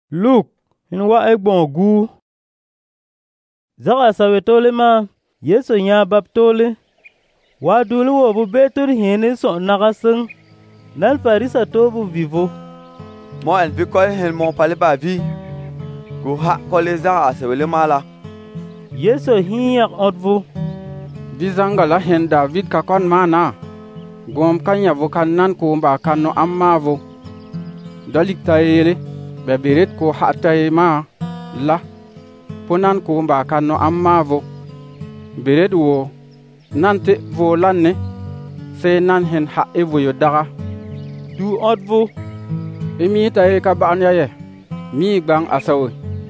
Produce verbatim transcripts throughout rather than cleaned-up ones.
Luk hin wa e gbon gu. Zaka sawe tole ma Yesu nya bab tole. Wa dulu wo bu betur hene so nagaseng. Nan farisa to bu vivo. Mo en vi kol hen mon pale ba vi. Go ha kole za asewele mala. Yesu hiyak odvu. Bizanga la hen David ka kon mana. Gom kanya vo kan nan ko mba kan no amma vo. Dalik tayele be beret ko hatay ma la. Ponan ko mba kan no amma vo. Beret wo nante vo lanne. Se nan hen ha evo yo daga. Du odvu. Emi taye ka ban yaye. Mi gbang asawe.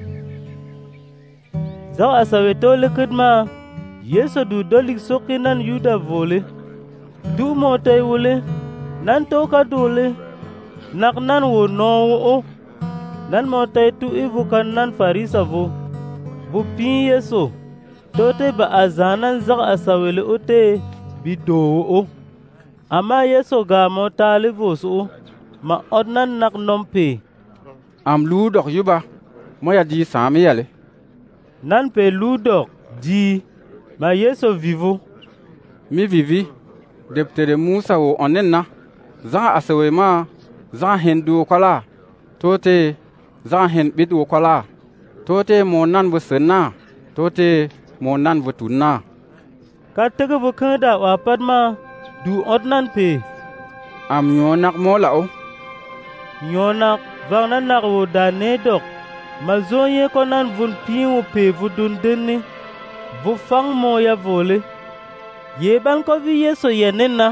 Zak asawe tole kidma. Yesu du dolik soki nan Yuda vole. Du motay wole. Nan toka dole. Nak nan wo no wo o. Nan motay tu ivu kan nan farisa vo. Bu pin Yesu. Tote ba azanan zak asawele ote. Bi do wo o. Ama Yesu ga motali vos o. Ma odnan nak nompe. Am lu dok yuba. Moya di sami yale. Nan pe lu dok di. Ma Yesu vivo. Mi vivi. Deptere Musa wo onenna. Za asawe ma. Za hen du kola. Tote. Za hen bit wo kola. Tote mo nan wo senna. Tote mo nan wo tunna. Ka tege wo kenda wa padma. Du odnan pe. Am nyonak mo la o. Nyonak. Vang nan nak wo da ne dok. Ma zonye konan vun pin wo pe vu dun denne. Vu fang mo ya vole. Ye ban ko vi Yesu yenena.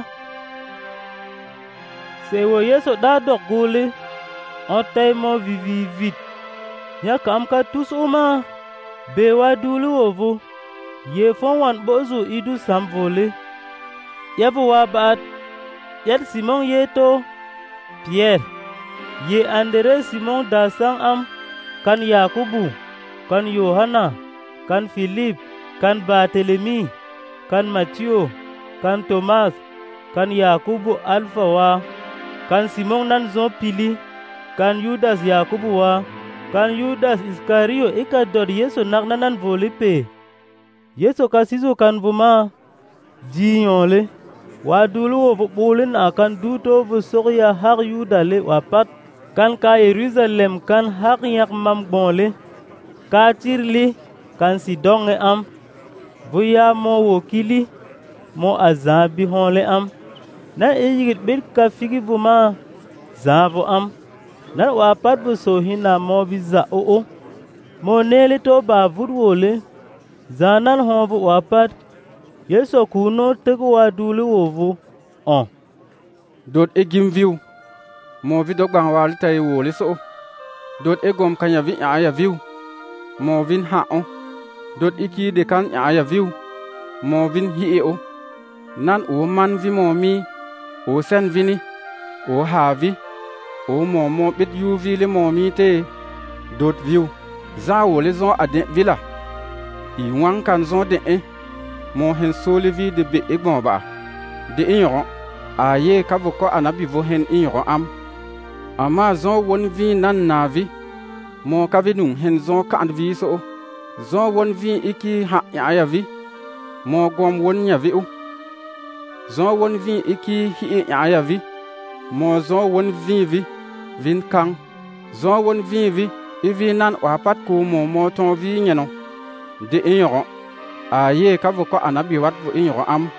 Se wo Yesu da dok gole. On tay mo vivi vit. Ya kam ka tus uma. Be wa dulu wo vu. Ye fon wan bozu idu sam vole. Ya vu wa bat. Yet Simon ye to. Pierre. Ye Andre Simon da sang am. Kan Yakubu. Kan Yohana. Kan Philip. Kan Bartelemi. Kan Matthew. Kan Thomas. Kan Yakubu Alfa wa. Kan Simon nan zon pili. Kan Judas Yakubu wa. Kan Judas Iskario ika dod Yesu nak nanan volipe. Yesu kasizo kan vuma. Jiyonle. Wa dulu wo bulin akan duto vu sokya hak Yudale wapat. Kan ka Jerusalem kan hak yak mam bonle. Ka tirli. Kan Sidonge am. Vuya mo wokili. Mo azabi honle am. Na ejigit bir ka figi vuma. Zavo am. Na wapat bu sohina mo biza o o. Mo nele to ba vud wole. Zanan honvu wapat. Yesu kuno tegu wa dulu wovu. On. Dot e gim viu. Mo vi dok bang wali tay wole so. Dot e gom kanya vi aya viu. Mo vin ha on. Dot iki de kan aya viu. Mo vin hi e o. Nan o man vi mo mi. O sen vini. O ha vi. O mo mo bit yu vi le mo mi te. Dot viu. Za wole zon aden vila. I wang kan zon de e. Mo hen soli vi de be e gbon ba. De e yon. A ye ka voko anabi vo hen e yon am. Ama zon won vi nan na vi. Mo ka vi nun hen zon kan vi so. Zon won vi iki ha ya vi. Mo gom won ya vi o. Zon won vi iki hi ya vi. Mo zon won vi vi. Vin kang. Zon won vi vi. Ivi nan wapat ko mo mo ton vi nyeno. De e yon. A ye ka voko anabi wat vo e yon am.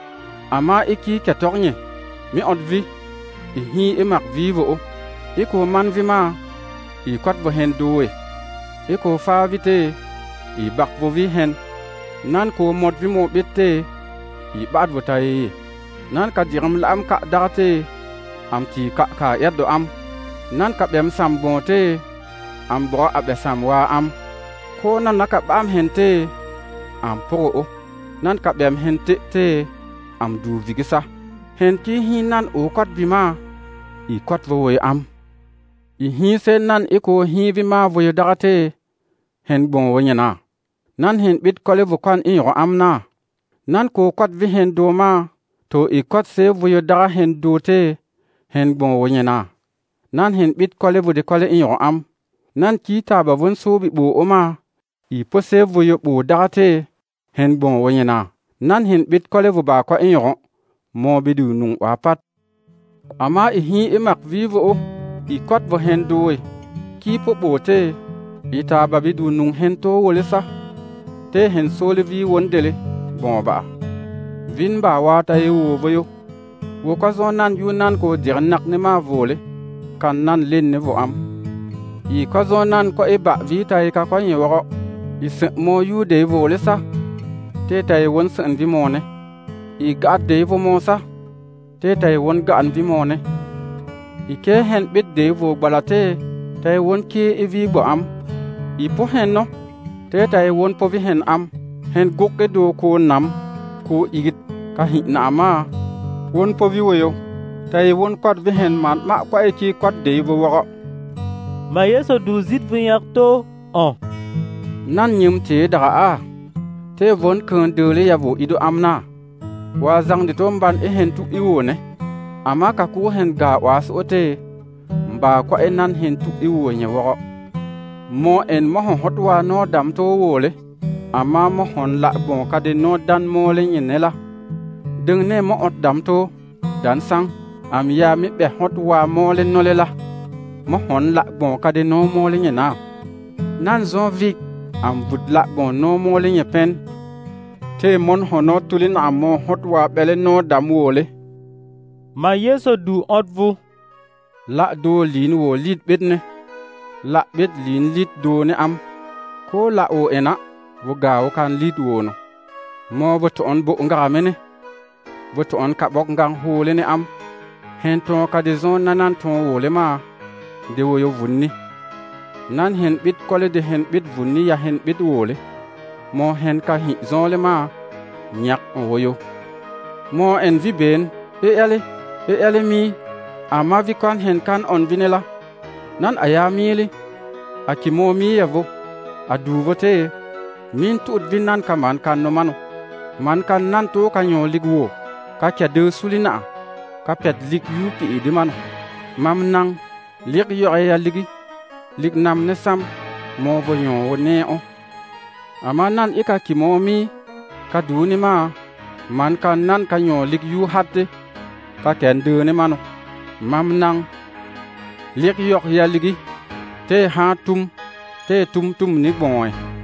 Ama iki ketornye. Mi od vi. I hi e mak vi vo o. Iko man vi ma. I kwat vo hen doe. Iko fa vi te. I bak vo vi hen. Nan ko mod vi mo bete. I bad vo taye. Nan ka diram la am ka darte. Am ti ka ka yaddo am. Nan ka bem sam bon te. Am bro abe sam wa am. Ko nan naka bam hen te. Am pro o. Nan ka bem hen te te. Am du vigisa. Hen ki hi nan o kwat vi ma. I kwat vo we am. I hi sen nan iko hi vi ma vo yodagate. Hen bon wo nyana. Nan hen bit kole vo kan i ro am na. Nan ko kwat vi hen do ma. To i kwat se vo yodaga hen do te. Hen bon wo nyana. Nan hen bit kole vo de kole i ro am. nan ki ta ba vun so bi bo oma i po se vo yo bo dagate hen bon wonyena nan hen bit kole vo ba kwa inyo mo bi du nung wa pat ama i hi i mak vivo o i kot vo hen doe ki po bo te i ta ba bi du nung hen to wole sa te hen so le vi won dele bon ba vin ba wa ta e wo vo yo wo ko zo nan yu nan ko dir nak ne ma vole kan nan len ne vo am i ko zo nan ko e ba vi ta e ka ko yin wo i se mo yu de vole sa te ta e won sen vi mo ne i ga de vo mo sa te ta e won ga an vi mo ne i ke hen bit de vo balate ta e won ke e vi bo am i po hen no te ta e won po vi hen am hen guk ke do ko nam ko igit ka hi na ma won po vi wo yo ta e won kwat vi hen man ma kwa e ki kwat de vo wo ma Yesu du zit vi yak to on nan nyim te daga a te von kan de le ya vo ido amna wa zang de tom ban e hen tu i wo ne ama ka ku hen ga wa so te mba kwa e nan hen tu i wo nya wo mo en mo hot wa no dam to wo le ama mo hon la bon ka de no dan mo le ne la deng ne mo ot dam to dan sang am ya mi be hot wa mo le no le la mo hon la bon ka de no mo le na nan zon vik am vut la bon no mo le pen te mon hono tulin am mo hot wa bele no dam wo le ma Yesu du ot vu la do lin wo lit bet ne la bet lin lit do ne am ko la o ena wo ga wo kan lit wo no mo bo to on bo ngara mene bo to on ka bok ngang ho le ne am hen to ka de zon nanan to wo le ma de wo yo vunni nan hen bit kole de hen bit vunni ya hen bit wo le mo hen ka hi zon le ma nyak wo yo mo en vi ben e ele e ele mi ama vi kan hen kan on vinela nan aya mili akimo mi yavo adu vote min tut vinan kaman kan no mano man kan nan to kanyo ligwo ka kya de sulina ka pet lig yu pi de mano mam nang lig yo ya ligi lig nam ne sam mo bo yo ne o ama nan ika kimo mi ka du ni ma man kan nan kanyo lig yu hatte ka ken de ne mano mam nang lig yo ya ligi te ha tum te tum tum ni boy